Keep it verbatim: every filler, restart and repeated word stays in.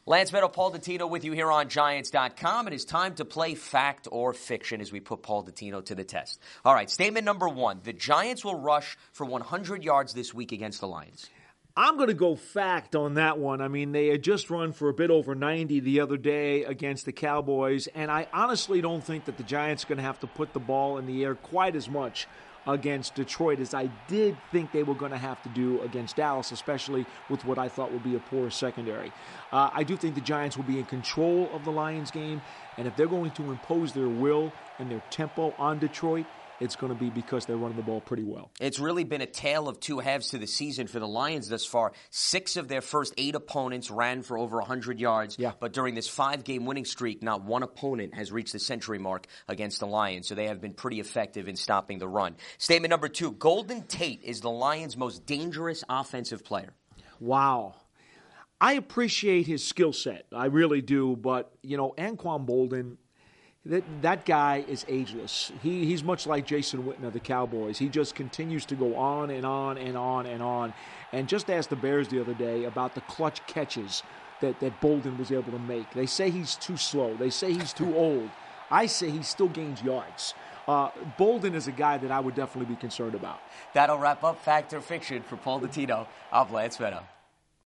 Lance Meadow, Paul Dottino with you here on Giants dot com. It is time to play fact or fiction as we put Paul Dottino to the test. All right, statement number one. The Giants will rush for one hundred yards this week against the Lions. I'm going to go fact on that one. I mean, they had just run for a bit over ninety the other day against the Cowboys, and I honestly don't think that the Giants are going to have to put the ball in the air quite as much against Detroit as I did think they were going to have to do against Dallas, especially with what I thought would be a poor secondary. Uh, I do think the Giants will be in control of the Lions game, and if they're going to impose their will and their tempo on Detroit, it's going to be because they're running the ball pretty well. It's really been a tale of two halves to the season for the Lions thus far. Six of their first eight opponents ran for over one hundred yards. Yeah. But during this five-game winning streak, not one opponent has reached the century mark against the Lions. So they have been pretty effective in stopping the run. Statement number two, Golden Tate is the Lions' most dangerous offensive player. Wow. I appreciate his skill set. I really do. But, you know, Anquan Boldin, That that guy is ageless. He he's much like Jason Witten of the Cowboys. He just continues to go on and on and on and on. And just asked the Bears the other day about the clutch catches that, that Boldin was able to make. They say he's too slow. They say he's too old. I say he still gains yards. Uh, Boldin is a guy that I would definitely be concerned about. That'll wrap up Fact or Fiction for Paul Dottino. I'm Lance Meadow.